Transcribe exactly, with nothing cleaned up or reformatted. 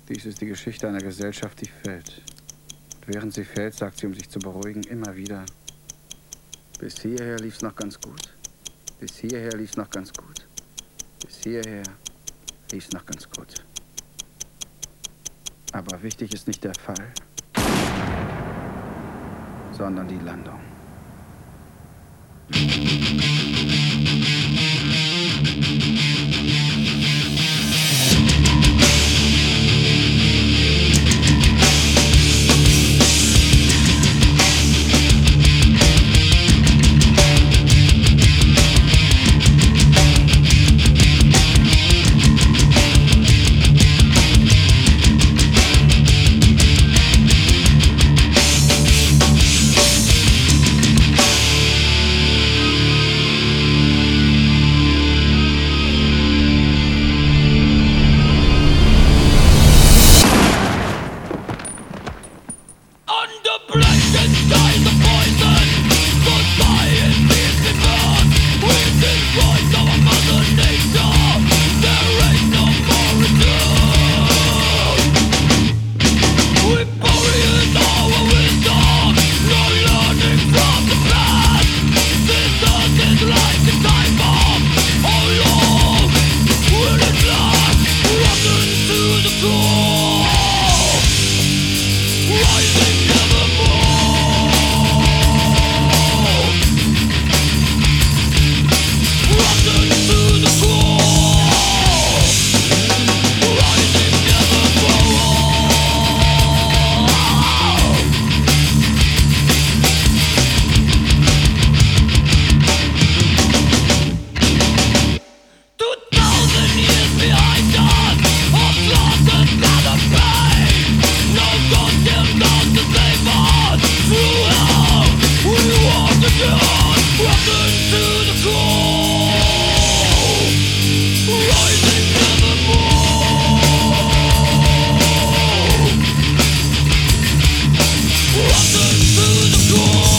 Dies ist die Geschichte einer Gesellschaft, die fällt. Und während sie fällt, sagt sie, um sich zu beruhigen, immer wieder: Bis hierher lief's noch ganz gut. Bis hierher lief's noch ganz gut. Bis hierher lief's noch ganz gut. Aber wichtig ist nicht der Fall, sondern die Landung. Through the door.